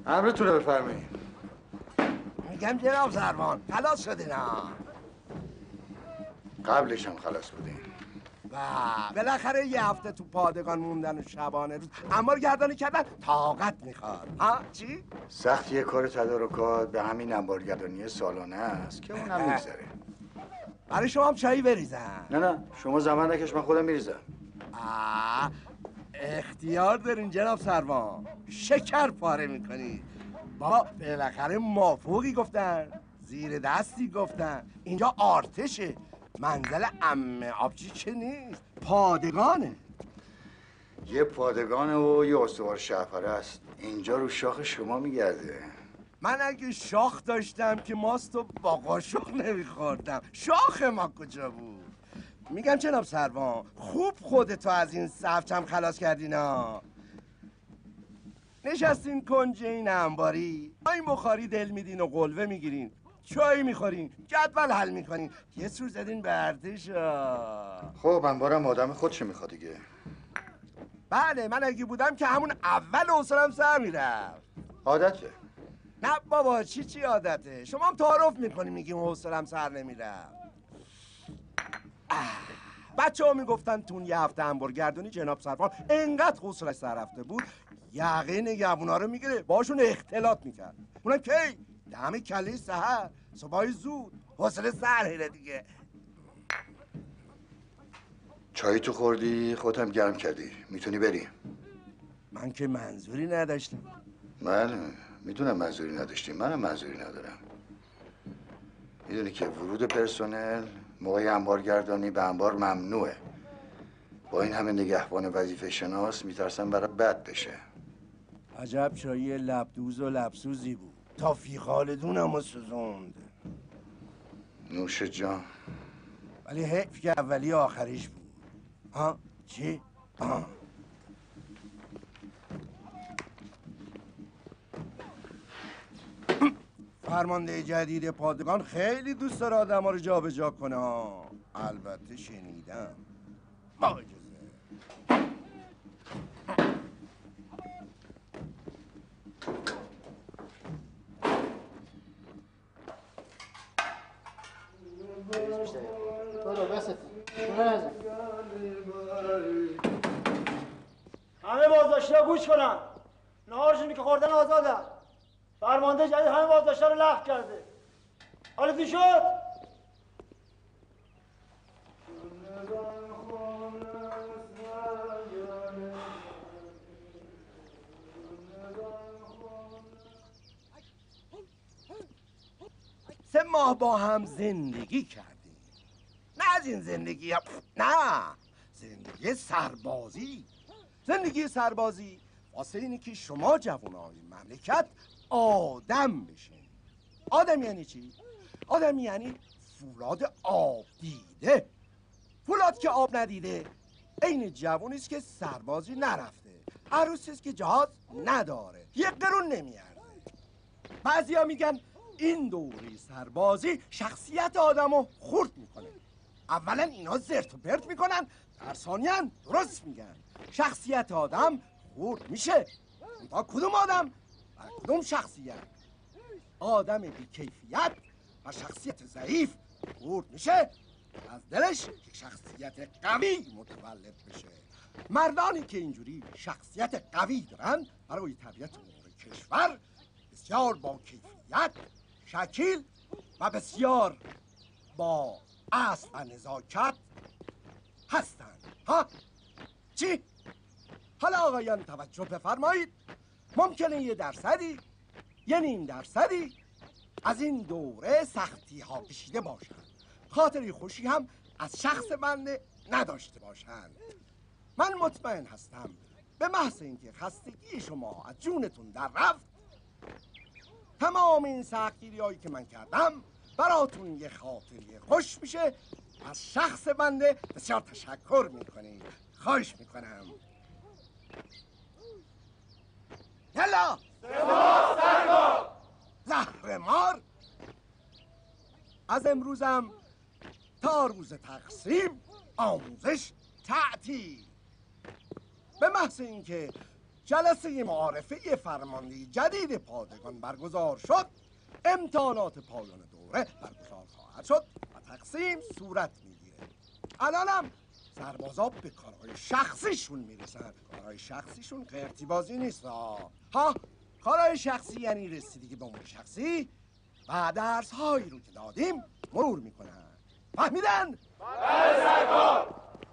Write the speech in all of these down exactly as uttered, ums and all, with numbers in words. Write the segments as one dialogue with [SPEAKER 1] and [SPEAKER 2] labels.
[SPEAKER 1] امرتونه بفرمایید.
[SPEAKER 2] میگم جناب سروان خلاص شدین ها؟
[SPEAKER 1] قبلش هم خلاص بودیم.
[SPEAKER 2] و بالاخره یه هفته تو پادگان موندن و شبانه روز انبار گردانی کردن طاقت میخواد. ها چی؟
[SPEAKER 1] سخت یه کار تدارکات به همین انبارگردانی سالانه است که اونم میگذره.
[SPEAKER 2] برای شما هم چایی بریزن؟
[SPEAKER 1] نه نه شما زمان نکش، من خودم میریزم.
[SPEAKER 2] آه اختیار دارین جناب سروان، شکر پاره میکنی. بابا بالاخره مافوقی گفتن، زیر دستی گفتن، اینجا آرتشه، منزل عمه آبجی که نیست، پادگانه.
[SPEAKER 1] یه پادگانه و یه استوار شهرپرست اینجا رو شاخ شما میگرده.
[SPEAKER 2] من اگه شاخ داشتم که ماست و با قاشق نمیخوردم. شاخ ما کجا بود؟ میگم جناب سروان خوب خودتو از این صفچم خلاص کردین ها. نشستین کنج این انباری، این بخاری دل میدین و قلوه میگیرین، چای میخورین، جدول حل میکنین، یه سور زدین به ارتشا.
[SPEAKER 1] خب انبارم آدم خودش میخواد دیگه.
[SPEAKER 2] بله من اگه بودم که همون اول حوصله‌ام سر میرفت.
[SPEAKER 1] عادته.
[SPEAKER 2] نه بابا چی چی عادته؟ شما هم تعارف میکنی میگیم حوصله‌ام سر نمیرفت. بچه ها میگفتن تون یه هفته انبارگردانی جناب سروان انقدر حوصله‌اش سر رفته بود یقه نگهبونا رو میگیره باشون اختلاط میکرد. اونم کی؟ دم کله سحر صبح زود حوصله سر هیره دیگه.
[SPEAKER 1] چایی تو خوردی خودم گرم کردی، میتونی بری.
[SPEAKER 2] من که منظوری نداشتم.
[SPEAKER 1] من میدونم منظوری نداشتی، منم منظوری ندارم. میدونی که ورود پرسنل موقع انبارگردانی به انبار ممنوعه. با این همه نگهبان وظیفه شناس میترسن برای بد بشه.
[SPEAKER 2] عجب چایی لبدوز و لبسوزی بود، تا فیخالدونم رو سوزوند.
[SPEAKER 1] نوش جان.
[SPEAKER 2] ولی حیف که اولی آخریش بود. ها چی؟ آه. فرمانده جدید پادگان خیلی دوست داره آدم ها رو جا به جا کنه ها. البته شنیدم. با اجازه.
[SPEAKER 3] همه بازداشتی‌ها گوش کنن. نهارشونی که خوردن آزادن. فرمانده جدید همه بازداشتی‌ها رو لغو کرده. حالتون شد؟
[SPEAKER 2] سه ماه با هم زندگی کردیم. نه از این زندگی هم. نه زندگی سربازی. زندگی سربازی واسه اینی که شما جوانای مملکت آدم بشین. آدم یعنی چی؟ آدم یعنی فولاد آب دیده. فولاد که آب ندیده این جوونیست که سربازی نرفته، عروسیست که جهاز نداره، یک قرون نمیارزه. بعضیا میگن این دوره سربازی شخصیت آدمو خورد میکنه. اولا اینا زرت و پرت میکنن، در ثانیاً درست میگن. شخصیت آدم خورد میشه. با کدوم آدم و کدوم شخصیت؟ آدم بی‌کیفیت و شخصیت ضعیف خورد میشه از دلش یک شخصیت قوی متولد بشه. مردانی که اینجوری شخصیت قوی دارن برای تربیت امور کشور بسیار با کیفیت، شکیل و بسیار با اصل و نزاکت هستند. ها چی؟ حالا آقایان توجه بفرمایید. ممکنه یه درصدی یه نیم درصدی از این دوره سختی ها کشیده باشند، خاطری خوشی هم از شخص بنده نداشته باشند. من مطمئن هستم به محض اینکه خستگی شما از جونتون در رفت تمام این سختگیری هایی که من کردم براتون یه خاطری خوش میشه. از شخص بنده بسیار تشکر میکنید. خواهش میکنم. یلا
[SPEAKER 3] سپاس سرکار.
[SPEAKER 2] زهر مار. از امروزم تا روز تقسیم آموزش تعطیل. به محض اینکه جلسه معارفه فرمانده جدید پادگان برگزار شد. امتحانات پایان دوره برگزار خواهد شد و تقسیم صورت میگیره. الانم سربازا به کارهای شخصیشون میرسن. کارهای شخصیشون قرتی بازی نیست ها. ها کارهای شخصی یعنی رسیدگی به امور شخصی و درس هایی رو که دادیم مرور میکنن. فهمیدن؟
[SPEAKER 4] بله سرکار.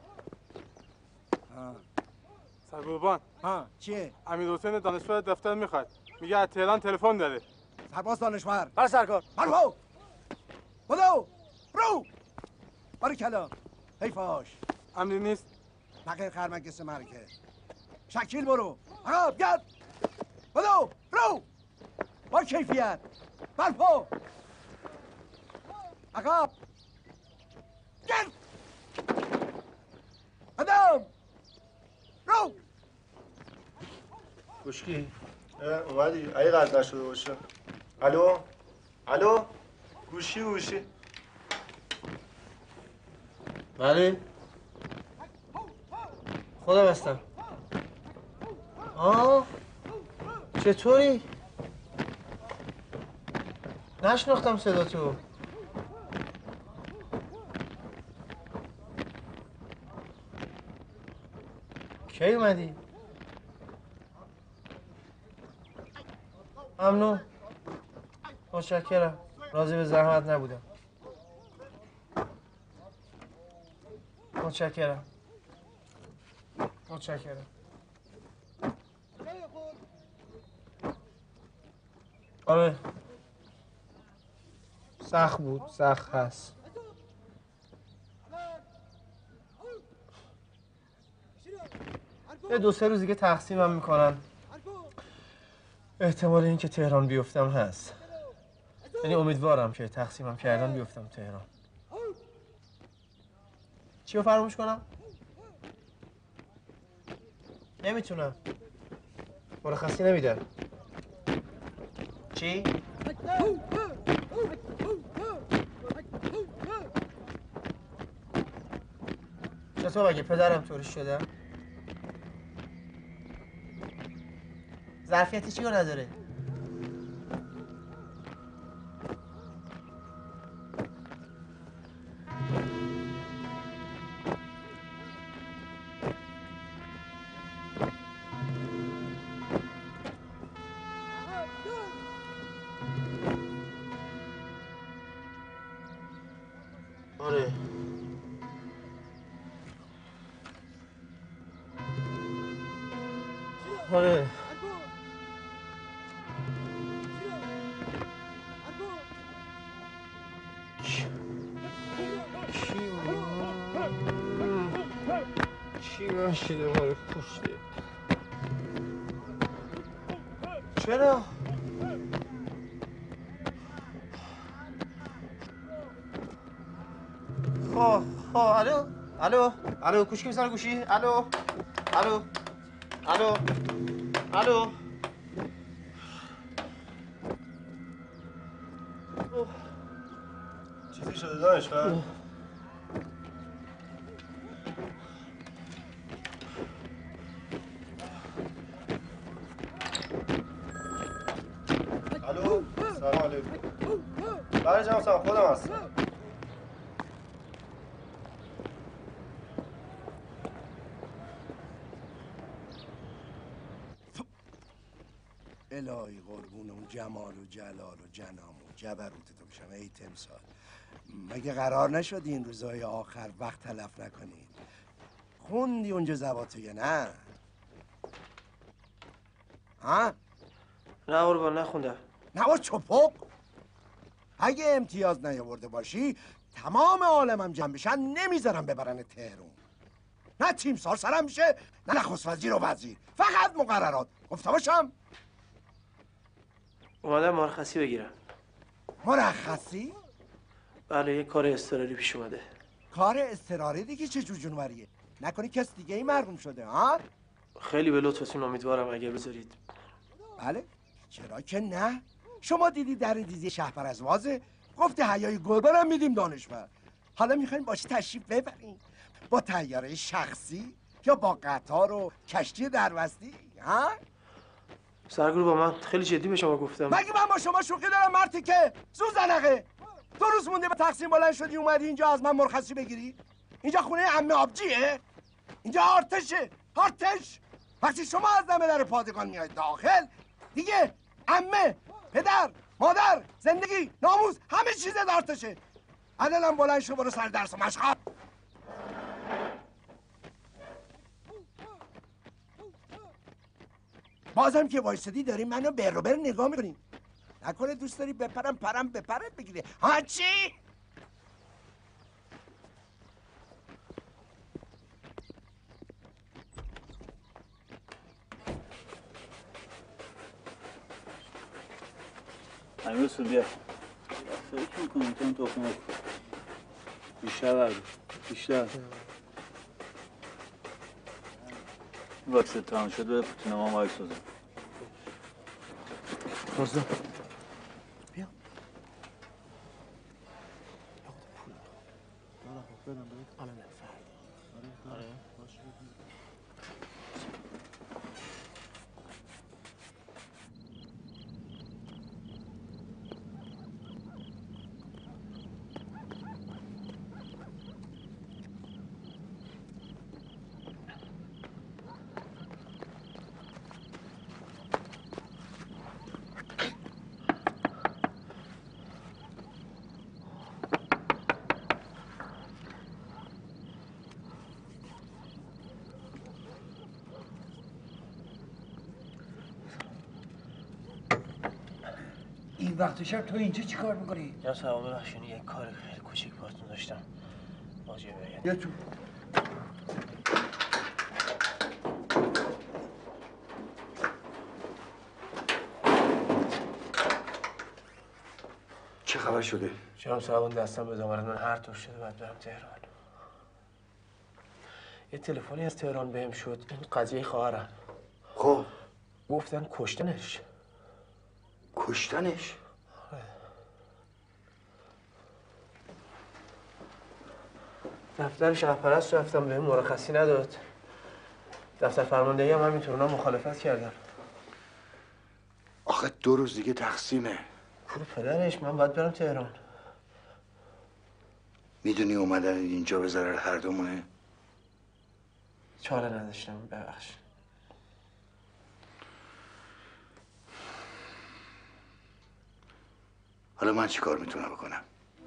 [SPEAKER 2] ها
[SPEAKER 4] سرگربان
[SPEAKER 2] ها چیه؟
[SPEAKER 4] امیر حسین دانشور دفتر میخواد. میگه از تهران تلفن داره.
[SPEAKER 2] سرباز دانشور.
[SPEAKER 3] بله سرکار.
[SPEAKER 2] برو بدو برو باریکلا. حیفاش
[SPEAKER 4] امری نیست.
[SPEAKER 2] نقل خرمگس مرکه. شکیل برو عقب گرد بدو برو با کیفیت برپا عقب گرد قدم رو.
[SPEAKER 3] گوشکی اومدی؟ اگه قطع نشده باشه. الو؟ الو؟ گوشی گوشی.
[SPEAKER 5] بله خودم هستم. آه چطوری؟ نشناختم صدا تو. کی اومدی؟ ممنون متشکرم. راضی به زحمت نبودم. متشکرم متشکرم. آره سخت بود سخت هست. یه دو سه روز دیگه تقسیمم میکنن. احتمال این که تهران بیفتم هست. یعنی امیدوارم که تقسیمم کردن بیفتم تهران. چی رو فراموش کنم؟ نمیتونم. مرخصی نمیدن. چی؟ چطور مگه پدرم طوری شده؟ ظرفیتی چی رو نداره؟ آره آره کی کی باشیده ما رو کشته؟ چرا؟ خب خب الو الو الو گوشی میزنه گوشی. الو الو الو الو.
[SPEAKER 3] چیزی شده دانشور؟ الو سلام علیکم. بله جناب صاحب خودم هستم.
[SPEAKER 2] الهی قربون اون جمال و جلال و جنام و جبروت تو بشم ای تمثال. مگه قرار نشد این روزهای آخر وقت تلف نکنید؟ خوندی اونجا زباتو یا نه؟ ها؟
[SPEAKER 5] نه قربان نخوندم.
[SPEAKER 2] نبا چپق. اگه امتیاز نیاورده باشی تمام عالمم جمع بشن نمیذارم ببرن تهرون. نه تیمسار سرم میشه نه نخست وزیر و وزیر، فقط مقررات. گفته باشم
[SPEAKER 5] اومدم مرخصی بگیرم.
[SPEAKER 2] مرخصی؟
[SPEAKER 5] بله یه کار اضطراری پیش اومده.
[SPEAKER 2] کار اضطراری دیگه چه جور جونوریه؟ نکنی کس دیگه ای مرحوم شده ها؟
[SPEAKER 5] خیلی به لطفتون امیدوارم اگه بذارید.
[SPEAKER 2] بله چرا که نه. شما دیدی در دیزی شهپر از وازه گفته حیای گربه هم میدیم دانشور. حالا میخواین باشی تشریف ببرین با طیاره شخصی یا با قطار و کشتی دربستی؟ ها؟
[SPEAKER 5] سرگرو با من خیلی جدی به شما گفتم.
[SPEAKER 2] مگه من با شما شوخی دارم مرتی که زوزنقه؟ دو روز مونده به تقسیم بلند شدی اومدی اینجا از من مرخصی بگیری؟ اینجا خونه عمه آبجیه؟ اینجا آرتشه، آرتش. وقتی شما از دم در پادگان میاید داخل دیگه عمه، پدر، مادر، زندگی، ناموس همه چیز آرتشه. عدلم بلند شو برو سر درس و مشقات. بازم که وایسادی داری منو بر رو بر نگاه میکنی. نکنه دوست داری بپرم پرم بپرم بگیری. ها چی؟
[SPEAKER 6] امیر حسین بیا. فکر میکنم تو اون تخمه بیشتر بردار. بیشتر. واکس تمام شد به پوتینما مایک سازم.
[SPEAKER 5] رازدان بیا.
[SPEAKER 7] این وقت شب تو اینجا چی کار میکنی؟
[SPEAKER 5] یا سلام ببخشید یک کار خیلی کوچیک باهاتون داشتم. واجبه یعنی.
[SPEAKER 7] بیا تو.
[SPEAKER 1] چه خبر شده؟
[SPEAKER 5] جناب صاحبان دستم به دامن من هر طور شده باید برم تهران. یه تلفنی از تهران بهم شد این قضیه خواهرم.
[SPEAKER 1] خب
[SPEAKER 5] گفتن کشتنش.
[SPEAKER 1] کشتنش؟
[SPEAKER 5] دفتر شهرپرست رفتم بهم مرخصی نداد. دفتر فرماندهی هم همینطور اونا مخالفت کردن.
[SPEAKER 1] آخه دو روز دیگه تقسیمه.
[SPEAKER 5] پول پدرش من باید برم تهران.
[SPEAKER 1] میدونی اومدن اینجا به ضرر هر دومونه؟
[SPEAKER 5] چاره نداشتم ببخش.
[SPEAKER 1] حالا من چی کار میتونم بکنم؟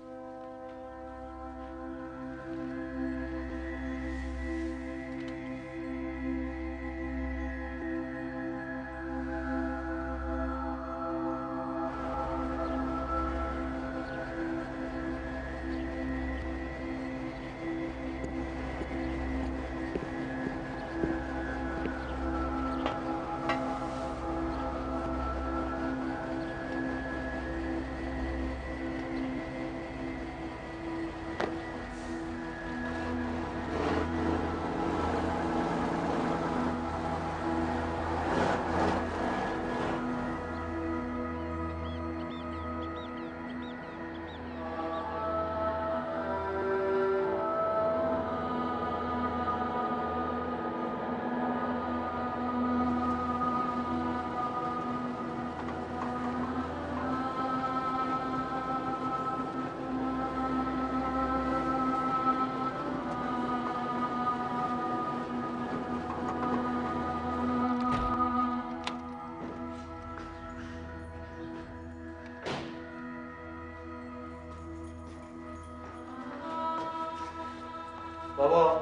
[SPEAKER 5] بابا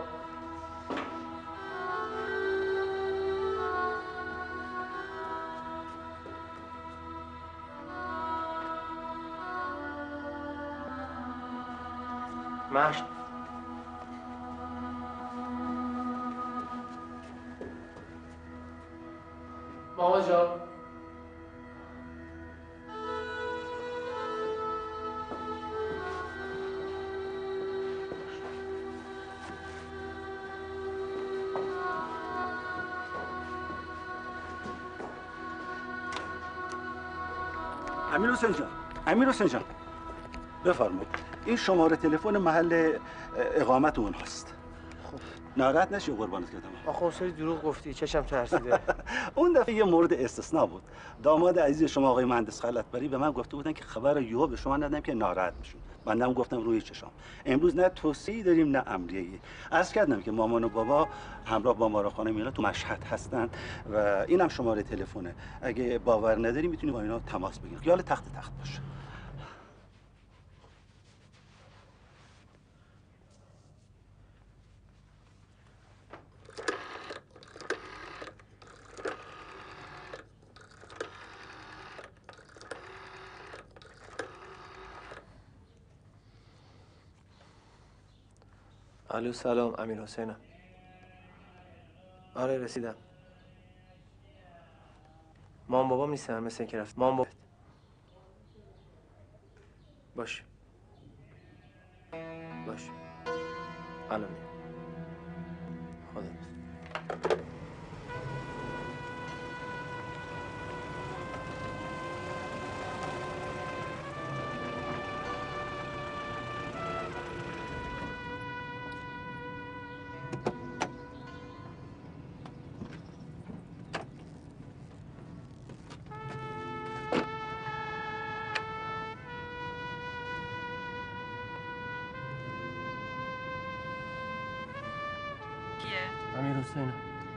[SPEAKER 5] مشت ماما جان
[SPEAKER 8] امیر حسین جان، امیر حسین جان بفرمایید این شماره تلفن محل اقامت اونهاست.
[SPEAKER 5] خب
[SPEAKER 8] ناراحت نشی قربانت کردم.
[SPEAKER 9] آخه سری دروغ گفتی چشم ترسیده.
[SPEAKER 8] اون دفعه یه مورد استثنا بود. داماد عزیز شما آقای مهندس خلعتبری به من گفته بودن که خبر یهو به شما ندادم که ناراحت میشون. بنده هم گفتم روی چشام. امروز نه توصیه‌ای داریم نه امریه‌ای. عرض کردم که مامان و بابا همراه با مارا خانم اینا تو مشهد هستن و اینم شماره تلفنه. اگه باور نداری میتونی با اینا تماس بگیری. خیال تخت تخت باشه.
[SPEAKER 9] الو سلام امیر حسینم. آره رسیدم. مام بابام نیستن مثل اینکه رفت. مام بابا باش باش الان میام. خدا امیر حسینم.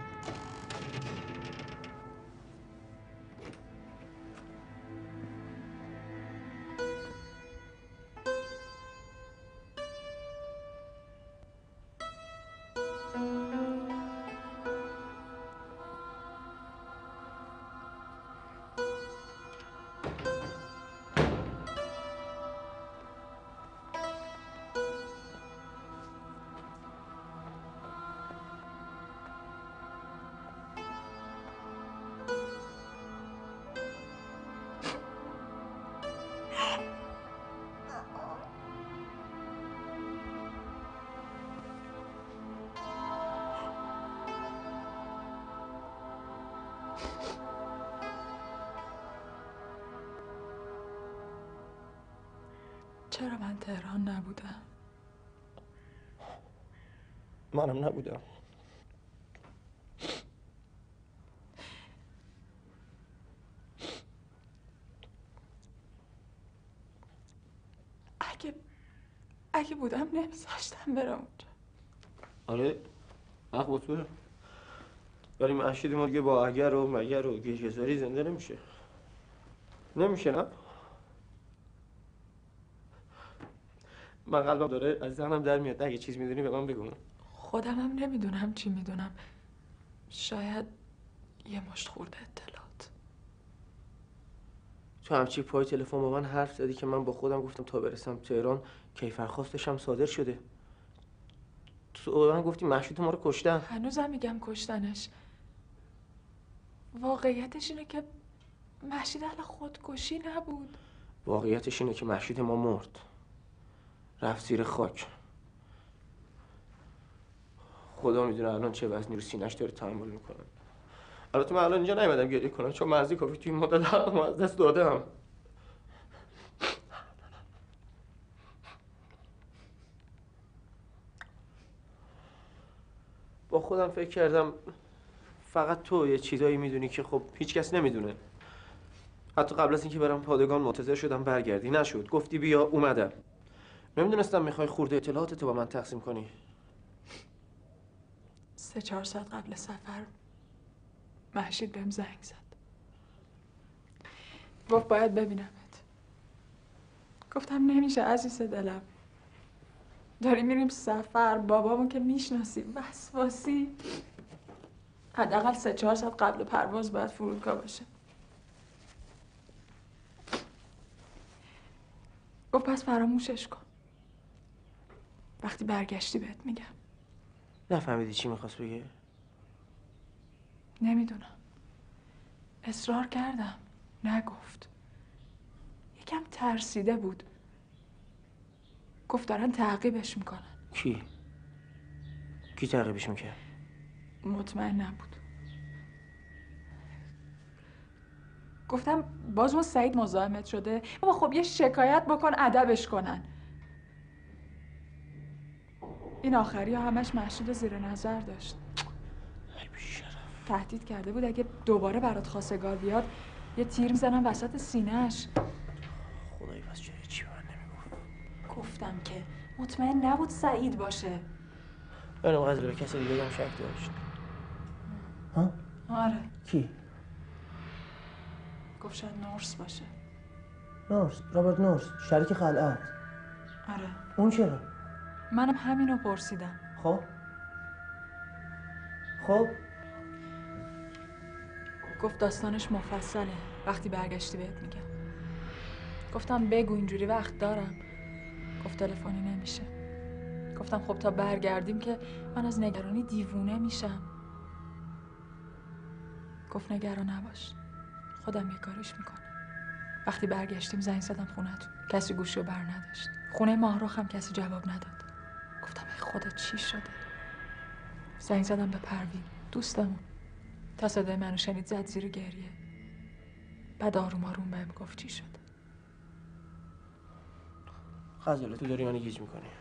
[SPEAKER 10] چرا من تهران نبودم؟
[SPEAKER 9] منم نبودم.
[SPEAKER 10] اگه اگه بودم نمیذاشتم برم اونجا.
[SPEAKER 9] آره حق با توه. ولی مشهد ما دیگه با اگر و مگر و گیشگذاری زنده نمیشه. نمیشه نه؟ من قلبم داره از ذهنم در میاد. اگه چیز میدونی به من بگو.
[SPEAKER 10] خودم هم نمیدونم چی میدونم. شاید یه مشت خورده اطلاعات.
[SPEAKER 9] تو همچی پای تلفن با من حرف زدی که من با خودم گفتم تا برسم تهران کیفرخواستشم صادر شده. تو من گفتی مشهود ما رو کشتن.
[SPEAKER 10] هنوزم میگم کشتنش. واقعیتش اینه که مهشید اهل خودکشی نبود.
[SPEAKER 9] واقعیتش اینه که مهشید ما مرد. رفت زیر خاک. خدا میدونه الان چه وزنی رو سینه‌اش داره تحمل میکنه. البته من الان اینجا نیومدم گریه کنم چون مرزی کافی توی این مدت حقم از دست دادم. با خودم فکر کردم فقط تو یه چیزایی میدونی که خب هیچ کس نمیدونه. حتی قبل از اینکه برم پادگان منتظر شدم برگردی نشد. گفتی بیا اومدم. نمیدونستم میخوای خورده اطلاعاتتو با من تقسیم کنی.
[SPEAKER 10] سه چهار ساعت قبل سفر مهشید بهم زنگ زد. گفت باید ببینمت. گفتم نمیشه عزیز دلم. داریم میریم سفر. بابامو که میشناسی وسواسی. حداقل سه چهار ساعت قبل پرواز باید فرودگاه باشه. گفت پس فراموشش کن. وقتی برگشتی بهت میگم.
[SPEAKER 9] نفهمیدی چی میخواست بگه؟
[SPEAKER 10] نمیدونم. اصرار کردم. نگفت. یکم ترسیده بود. گفت دارن تعقیبش میکنن.
[SPEAKER 9] کی؟ کی تعقیبش میکنه؟
[SPEAKER 10] مطمئن نبود. گفتم باز اون سعید مزاحمت شده؟ بابا خب یه شکایت بکن ادبش کنن. این آخری ها همش مشهود زیر نظر داشت. تهدید کرده بود اگه دوباره برات خواستگار بیاد یه تیر میزنم وسط سینه‌اش.
[SPEAKER 9] خدایی پس چرا چی به من نمیگفت؟
[SPEAKER 10] گفتم که مطمئن نبود سعید باشه.
[SPEAKER 9] منم قضیه به کسی دیگه هم شک داشت.
[SPEAKER 3] ها؟
[SPEAKER 10] آره.
[SPEAKER 3] کی؟
[SPEAKER 10] گفت شاید نورس باشه.
[SPEAKER 3] نورس، رابرت نورس، شریک خلعت.
[SPEAKER 10] آره.
[SPEAKER 3] اون چرا؟
[SPEAKER 10] منم همینو پرسیدم.
[SPEAKER 3] خب خب
[SPEAKER 10] گفت داستانش مفصله، وقتی برگشتی بهت میگم. گفتم بگو اینجوری وقت دارم. گفت تلفنی نمیشه. گفتم خب تا برگردیم که من از نگرانی دیوونه میشم. گفت نگران نباش، خودم یه کاریش میکنم. وقتی برگشتیم زنگ زدم خونه‌تون، کسی گوشی رو بر نداشت. خونه ماهرخ هم کسی جواب نداد. گفتم ای خدا چی شده؟ زنگ زدم به پروین دوستمون، تا صدای منو شنید زد زیر گریه. بعد آروم آروم بهم گفت چی شد.
[SPEAKER 9] غزاله تو داری منو گیج میکنی.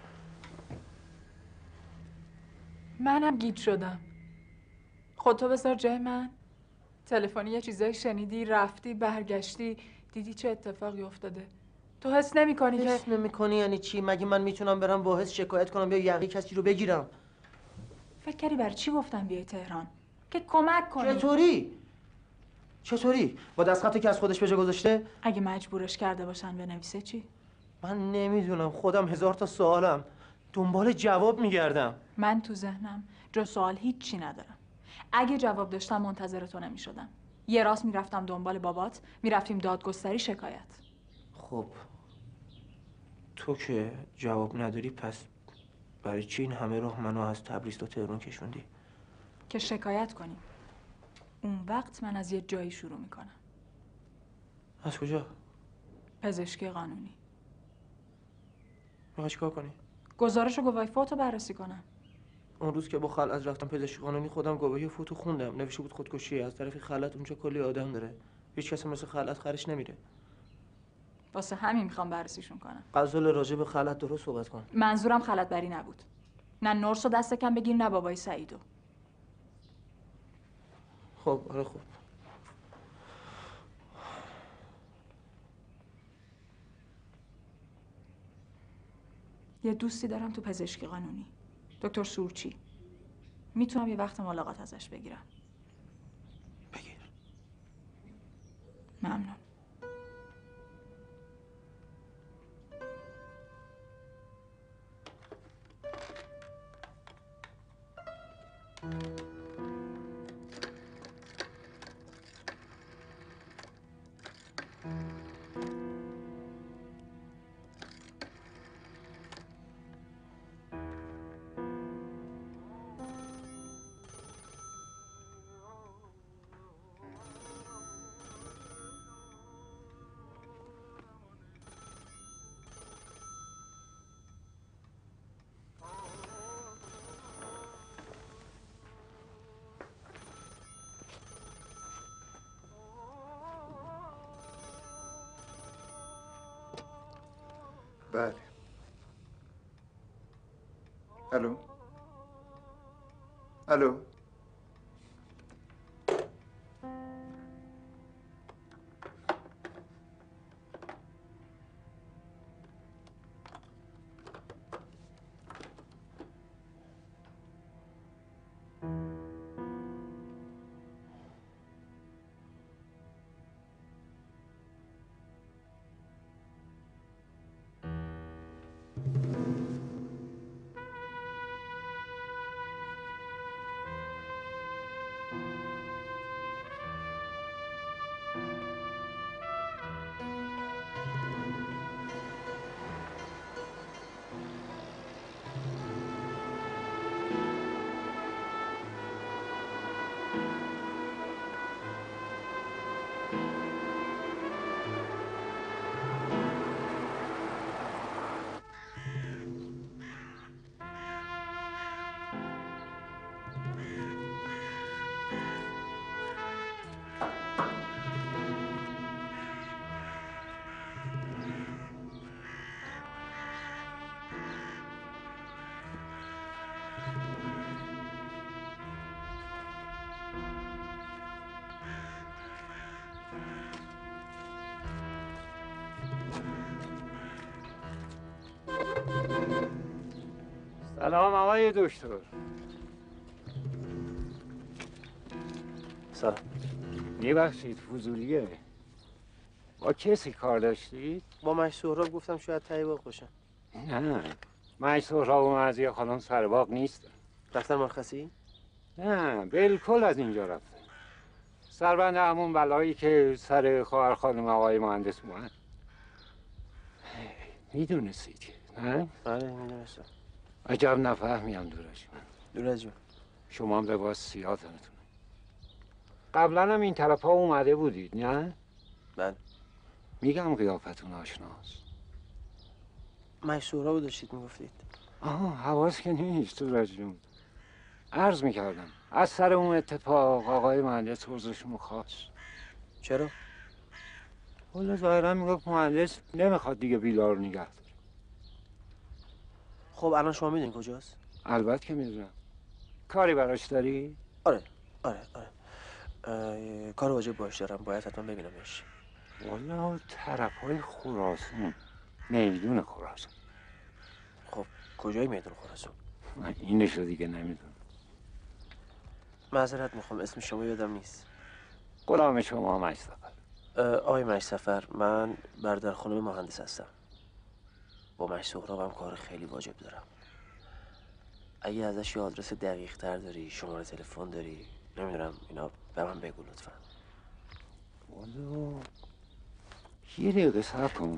[SPEAKER 10] منم گیج شدم. خودتو بذار جای من. تلفنی یه چیزایی شنیدی، رفتی، برگشتی، دیدی چه اتفاقی افتاده. تو حس نمی کنی که
[SPEAKER 9] حس نمی کنی یعنی چی؟ مگه من میتونم برم با حس شکایت کنم یا یقی کسی رو بگیرم؟
[SPEAKER 10] فکر کردی برای چی گفتم بیای تهران؟ که کمک کنی.
[SPEAKER 9] چطوری؟ چطوری؟ با دستخطی که از خودش به جا گذاشته؟
[SPEAKER 10] اگه مجبورش کرده باشن بنویسه چی؟
[SPEAKER 9] من نمیدونم، خودم هزار تا سوالم، دنبال جواب میگردم.
[SPEAKER 10] من تو ذهنم جز سوال هیچی ندارم. اگه جواب داشتم منتظر تو نمیشدم. یه راست میرفتم دنبال بابات، میرفتیم دادگستری شکایت.
[SPEAKER 9] خب تو که جواب نداری پس برای چی این همه راه منو از تبریز تا تهران کشوندی؟
[SPEAKER 10] که شکایت کنیم. اون وقت من از یه جایی شروع میکنم.
[SPEAKER 9] از کجا؟
[SPEAKER 10] پزشکی قانونی.
[SPEAKER 9] میخوای چیکار کنی؟
[SPEAKER 10] گزارش و گواهی فوتو بررسی کنم.
[SPEAKER 9] اون روز که با خلعت رفتم پزشکی قانونی خودم گواهی فوتو خوندم، نوشته بود خودکشی از طرف خلعت. اونجا کلی آدم داره، هیچ کسی مثل خلعت خرش نمیره.
[SPEAKER 10] واسه همین میخوام بررسیشون کنم.
[SPEAKER 9] غزاله راجع به خلعت درست صحبت کن.
[SPEAKER 10] منظورم خلعت بری نبود. نه نورس رو دست کم بگیر، نه بابای سعیدو.
[SPEAKER 9] خب آره خب.
[SPEAKER 10] یه دوستی دارم تو پزشکی قانونی، دکتر سورچی. میتونم یه وقت ملاقات ازش بگیرم.
[SPEAKER 9] بگیر.
[SPEAKER 10] ممنون.
[SPEAKER 1] بله. الو. الو.
[SPEAKER 11] سلام آقای دکتر.
[SPEAKER 9] سلام.
[SPEAKER 11] میبخشید فضولیه. با کسی کار داشتید؟
[SPEAKER 9] با مش سهراب گفتم شاید تایی باق باشم.
[SPEAKER 11] نه مش سهراب و مرضیه خانم سر باغ نیست.
[SPEAKER 9] رفتن مرخصی؟
[SPEAKER 11] نه بالکل از اینجا رفتن. سربند همون بلایی که سر خواهر خانم آقای مهندس اومد. میدونستید نه؟
[SPEAKER 9] آره میدونستم.
[SPEAKER 11] عجب نفهمیم دورش من.
[SPEAKER 9] دورج جون.
[SPEAKER 11] شما هم لباس سیاه تنتونه. قبلا هم این طرف ها اومده بودید نه؟
[SPEAKER 9] بله.
[SPEAKER 11] میگم قیافتون آشناست.
[SPEAKER 9] مش سهراب داشتید میگفتید.
[SPEAKER 11] آها حواس که نیست دورج جون. عرض میکردم از سر اون اتفاق آقای مهندس عذرشون خواست.
[SPEAKER 9] چرا؟
[SPEAKER 11] والا ظاهرا میگفت مهندس نمیخواد دیگه ویلا رو نگه داره.
[SPEAKER 9] خب الان شما میدونی کجاست؟
[SPEAKER 11] البته که میدونم. کاری براش داری؟
[SPEAKER 9] آره آره آره. کار واجب باش دارم، باید حتما ببینمش.
[SPEAKER 11] والا طرف های خراسان، میدون خراسان.
[SPEAKER 9] خب کجای میدون خراسان؟
[SPEAKER 11] من اینشو دیگه نمیدونم.
[SPEAKER 9] معذرت میخوام اسم شما یادم نیست.
[SPEAKER 11] غلام شما مش سفر.
[SPEAKER 9] آقای مش سفر، من برادر خانم مهندس هستم. با مش سهرابم کار خیلی واجب دارم. اگه ازش یه آدرس دقیق تر داری، شماره تلفن داری، نمیدونم اینا به من بگو لطفا.
[SPEAKER 11] والا یه دقیقه صبر کن.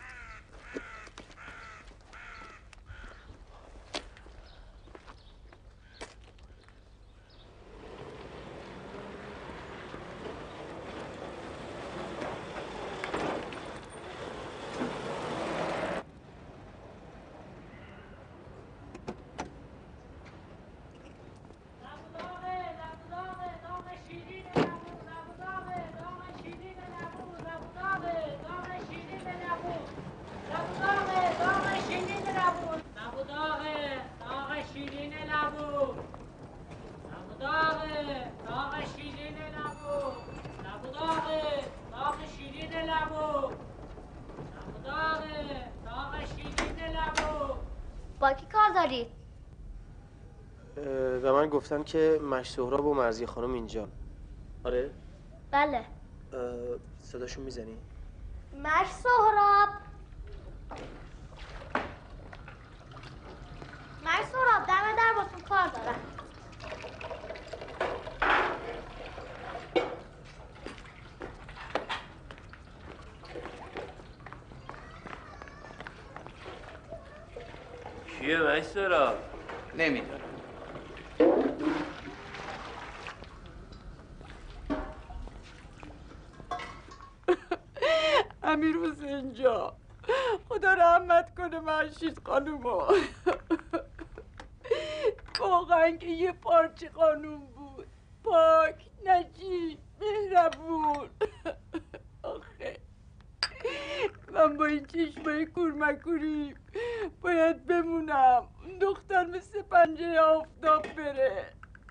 [SPEAKER 12] با کی کار دارید؟
[SPEAKER 9] به من گفتن که مش سهراب و مرضی خانم اینجا. آره؟
[SPEAKER 12] بله.
[SPEAKER 9] صداشون میزنی؟
[SPEAKER 12] مش سهراب مش سهراب دم در باتون کار دارم.
[SPEAKER 6] کیه مش سهراب؟
[SPEAKER 1] نمیدونم.
[SPEAKER 10] امیر حسین جا، خدا رحمت کنه مرشید خانومو. واقعا که یه پارچه خانوم بود، پاک، نجیب، مهربون. آخه من با این چشمای کورمکوری باید بمونم اون دختر مثل پنجره آفتاب بره.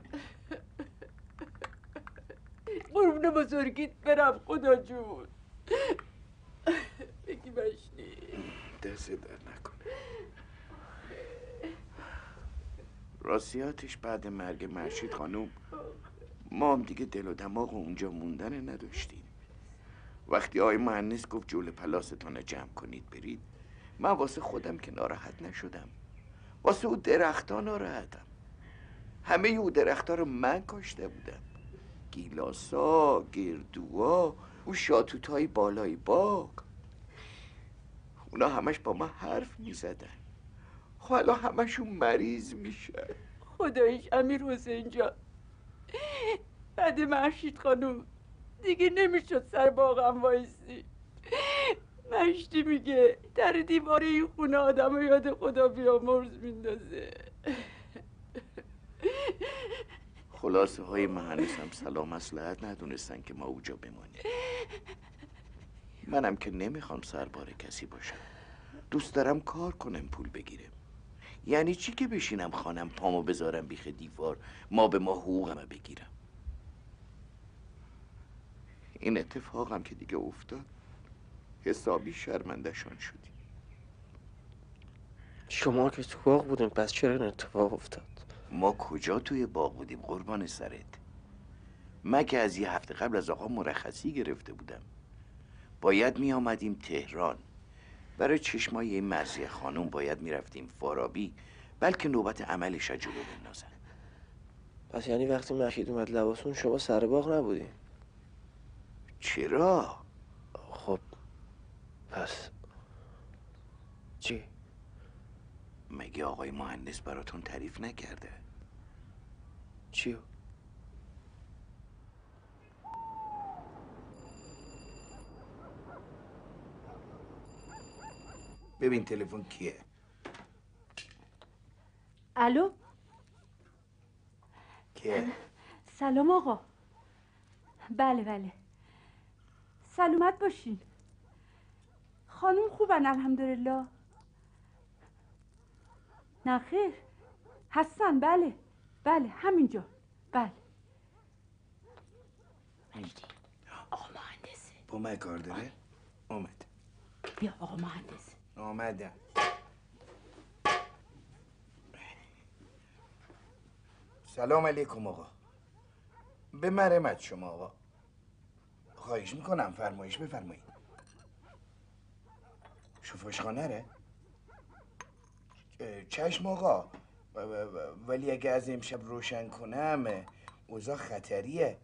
[SPEAKER 10] قربون بزرگیت برم خدا جون. بگی بشنی
[SPEAKER 1] دست در نکنه. راستیاتش بعد مرگ مرشید خانوم ما هم دیگه دل و دماغ اونجا موندن نداشتیم. وقتی آقای مهندس گفت جول پلاستون جمع کنید برید، من واسه خودم که ناراحت نشدم، واسه او درختا ناراحتم. همه او درختا رو من کاشته بودم، گیلاسا، گردوها، او شاتوتای بالای باغ. اونا همش با من حرف میزدن، حالا همشون مریض میشن.
[SPEAKER 10] خدایش امیر حسین جان، بعد مرشید خانوم دیگه نمیشد سر باغم وایسی. مشتی میگه در دیواره این خونه آدم یاد خدا بیامرز میندازه.
[SPEAKER 1] خلاصه های مهندس هم سلام مصلحت ندونستن که ما اوجا بمانیم. منم که نمیخوام سربار کسی باشم، دوست دارم کار کنم پول بگیرم. یعنی چی که بشینم خانم پامو بذارم بیخ دیوار ما به ما حقوقمو بگیرم. این اتفاقم که دیگه افتاد حسابی شرمندشان شدی.
[SPEAKER 9] شما که تو باغ بودین، پس چرا این اتفاق افتاد؟
[SPEAKER 1] ما کجا توی باغ بودیم قربان سرت؟ من که از یه هفته قبل از آقا مرخصی گرفته بودم. باید می آمدیم تهران. برای چشمای این مرضیه خانم باید می رفتیم فارابی، بلکه نوبت عملش جلو بندازن.
[SPEAKER 9] پس یعنی وقتی مهشید اومد لباسون شما سر باغ نبودین؟
[SPEAKER 1] چرا؟
[SPEAKER 9] خب پس چی؟
[SPEAKER 1] مگه آقای مهندس براتون تعریف نکرده؟
[SPEAKER 9] چیو؟
[SPEAKER 1] ببین تلفن کیه؟
[SPEAKER 13] الو.
[SPEAKER 1] کیه؟
[SPEAKER 13] سلام آقا. بله بله. سلامت باشین. خانم خوبن الحمدلله. نه خیر. هستن بله. بله همینجا. بله. آقا مهندسه.
[SPEAKER 1] با من کار داره؟ اومد.
[SPEAKER 13] بیا آقا مهندس.
[SPEAKER 1] آمدم. سلام علیکم آقا. به مرمت شما آقا. خواهش میکنم فرمایش بفرمایید. شوفاشخانه ره؟ چشم آقا. ولی اگه از امشب روشن کنم اوضاع خطریه.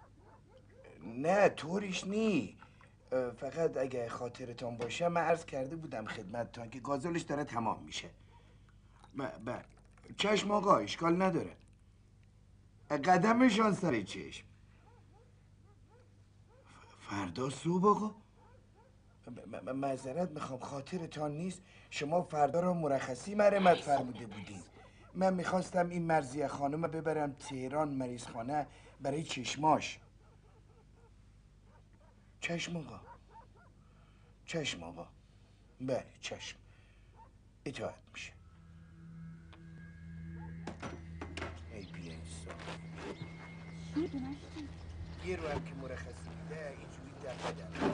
[SPEAKER 1] نه طوریش نی. فقط اگه خاطرتان باشه من عرض کرده بودم خدمتتان که گازولش داره تمام میشه. بله چشم آقا اشکال نداره. قدمشان سر چشم. فردا صبح آقا؟ معذرت میخوام خاطرتان نیست شما فردا را مرخصی مرمت فرموده بودین. من میخواستم این مرضیه خانم ببرم تهران مریض خانه برای چشماش. چشم آقا. چشم آقا. بله چشم. اطاعت میشه. ای بیا این یه رو هم که مرخصی میده اینجوری در بدم.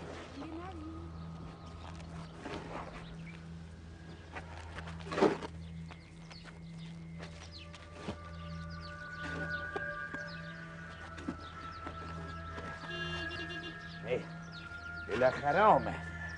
[SPEAKER 1] ای بالاخره آمد.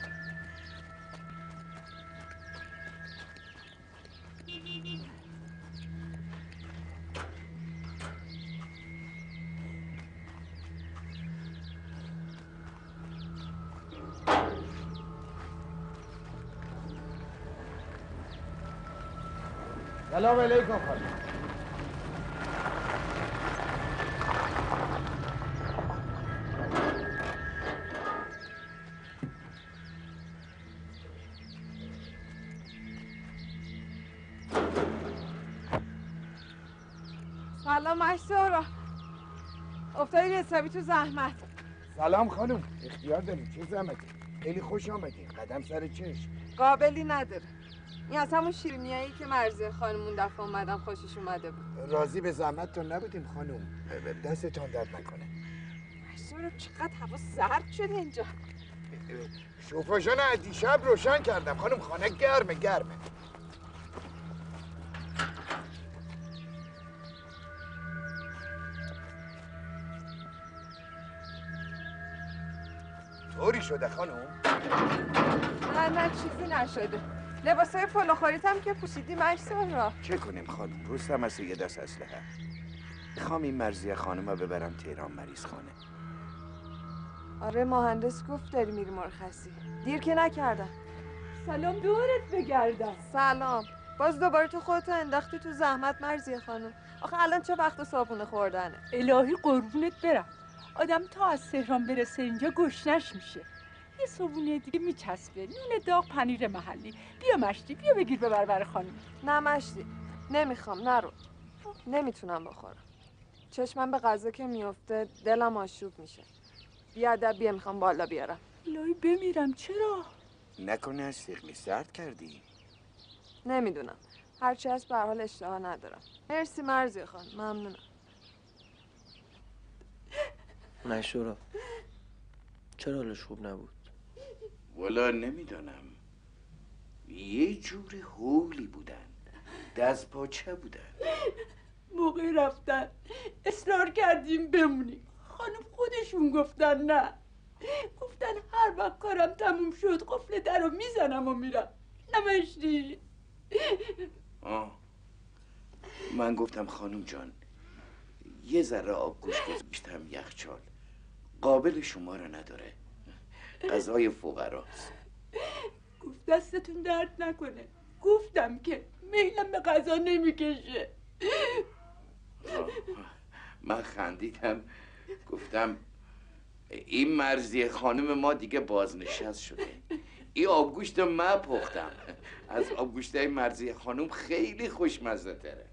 [SPEAKER 2] سلام علیکم خانم.
[SPEAKER 14] سلام مشتورا. افتادید حسابی تو زحمت.
[SPEAKER 2] سلام خانم. اختیار داریم چه زحمتی؟ خیلی خوش آمدین. قدم سر چشم.
[SPEAKER 14] قابلی نداره. این از همون شیرینیایی که مرضیه خانم اون دفعه اومدم خوشش اومده بود.
[SPEAKER 2] راضی به زحمتتون نبودیم خانم. دستتان درد نکنه.
[SPEAKER 14] مشتورا چقدر هوا سرد شده اینجا.
[SPEAKER 2] شوفاشان از دیشب روشن کردم خانم. خانه گرمه گرمه. طوری شده خانم؟
[SPEAKER 14] نه نه چیزی نشده. لباسای پلوخوریت هم که پوشیدی مشتورا.
[SPEAKER 1] چه کنیم خانم؟ رستم هست یه دست اسلحه. میخوام این مرضیه خانم رو ببرم تهران مریض خانه.
[SPEAKER 14] آره مهندس گفت داری میری مرخصی. دیر که نکردم.
[SPEAKER 13] سلام دورت بگردم.
[SPEAKER 14] سلام. باز دوباره تو خودتو انداختی تو زحمت مرضیه خانم. آخه الان چه وقت صابونه خوردنه؟
[SPEAKER 13] الهی قربونت برم. آدم تا از تهران برسه اینجا گشنش میشه. یه صابونه دیگه میچسبه. نون داغ پنیر محلی. بیا مشتی بیا بگیر ببر برای خانم.
[SPEAKER 14] نه مشتی نمیخوام نرو. نمیتونم بخورم. چشمم به غذا که میفته دلم آشوب میشه. بیا ادب بیا میخوام بالا بیارم.
[SPEAKER 13] الهی بمیرم چرا؟
[SPEAKER 1] نکنه از سیغلی سرد کردی؟
[SPEAKER 14] نمیدونم. هرچی هست به هر حال اشتها ندارم. مرسی مرضیه خانم ممنونم.
[SPEAKER 9] مشورا چرا حالش خوب نبود؟
[SPEAKER 1] والا نمیدونم. یه جور حولی بودن، دست پاچه بودن.
[SPEAKER 13] موقع رفتن اصرار کردیم بمونیم، خانم خودشون گفتن نه. گفتن هر وقت کارم تموم شد قفل در رو میزنم و میرم. نمشتی.
[SPEAKER 1] آه من گفتم خانم جان یه ذره آبگوش گذاشتم یخچال، قابل شما رو نداره، غذای فقراست.
[SPEAKER 13] گفت دستتون درد نکنه. گفتم که میلم به غذا نمیکشه.
[SPEAKER 1] من خندیدم گفتم این مرضیه خانم ما دیگه بازنشست شده. این آبگوشت من پختم، از آبگوشتای مرضیه خانم خیلی خوشمزه تره.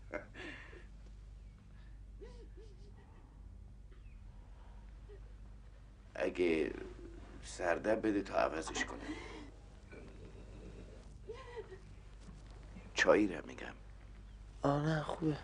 [SPEAKER 1] اگه سرده بده تا عوضش کنم. چایی رو میگم.
[SPEAKER 9] آه نه خوبه.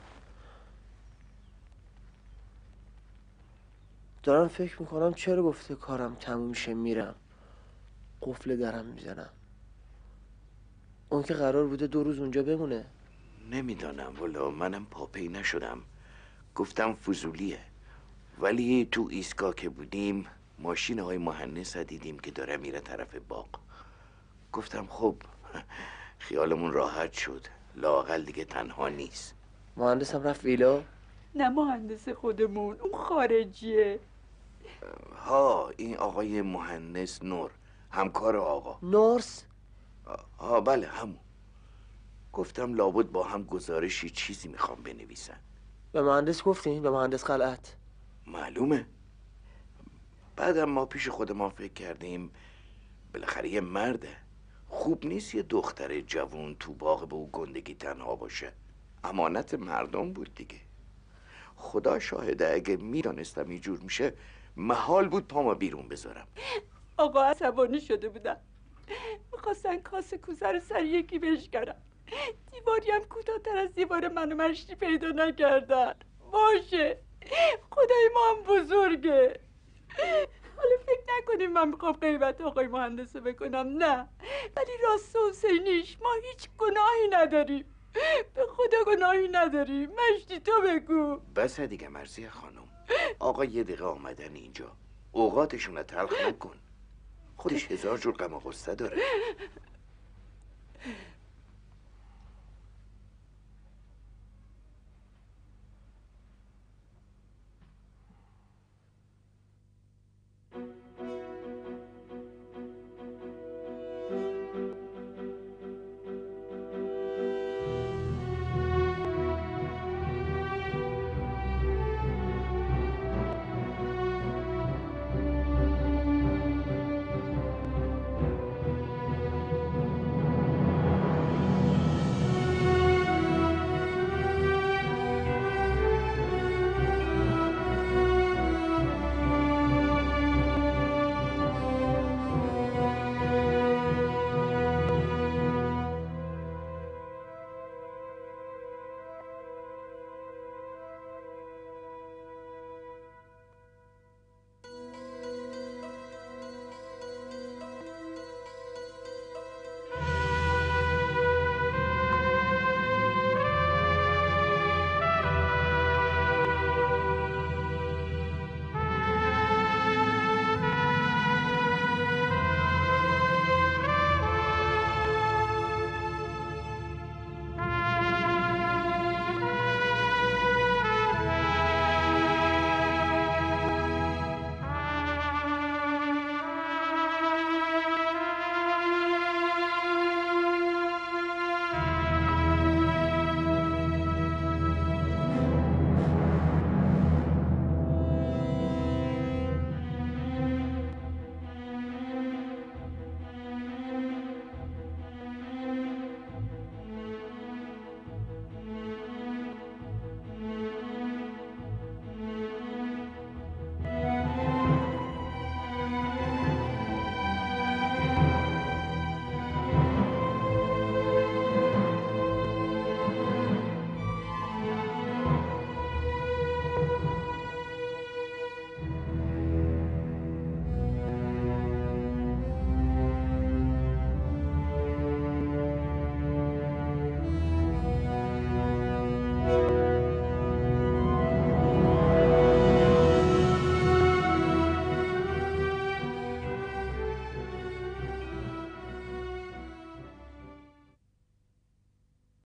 [SPEAKER 9] دارم فکر میکنم چرا گفته کارم تموم شه میرم، قفل درم میزنم. اون که قرار بوده دو روز اونجا بمونه.
[SPEAKER 1] نمیدانم والا، منم پاپی نشدم. گفتم فضولیه. ولی تو ایستگاه که بودیم ماشین های مهندس دیدیم که داره میره طرف باغ. گفتم خب خیالمون راحت شد، لااقل دیگه تنها نیست.
[SPEAKER 9] مهندس هم رفت ویلا؟
[SPEAKER 13] نه مهندس خودمون، اون خارجیه.
[SPEAKER 1] ها این آقای مهندس نور، همکار آقا.
[SPEAKER 9] نورس؟
[SPEAKER 1] ها بله همون. گفتم لابد با هم گزارشی چیزی میخوام بنویسن.
[SPEAKER 9] به مهندس گفتین؟ به مهندس قلعت؟
[SPEAKER 1] معلومه. بعدم ما پیش خودمان فکر کردیم بالاخره یه مرده، خوب نیست یه دختر جوون تو باغ به او گندگی تنها باشه. امانت مردم بود دیگه. خدا شاهده اگه میدانستم اینجور میشه محال بود پامو بیرون بذارم.
[SPEAKER 13] آقا عصبانی شده بودن، میخواستن کاسه کوزه رو سر یکی بشکنن. دیواری هم کوتاه‌تر از دیوار من و مشتی پیدا نکردن. باشه خدای ما هم بزرگه. حالا فکر نکنیم من میخوام غیبت آقای مهندس رو بکنم، نه. ولی راست حسینیش ما هیچ گناهی نداریم، به خدا گناهی نداریم. مشتی تو بگو.
[SPEAKER 1] بس دیگه مرضیه خانم. آقا یه دقیقه آمدن اینجا، اوقاتشون رو تلخ نکن. خودش هزار جور غم و غصه داره.